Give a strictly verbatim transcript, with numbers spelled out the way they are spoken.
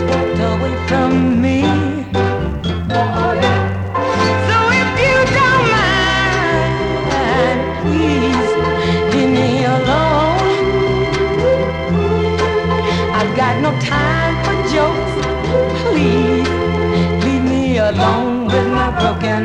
walked away from me. Oh, yeah. So if you don't mind, please leave me alone. I've got no time for jokes. Please leave me alone with my broken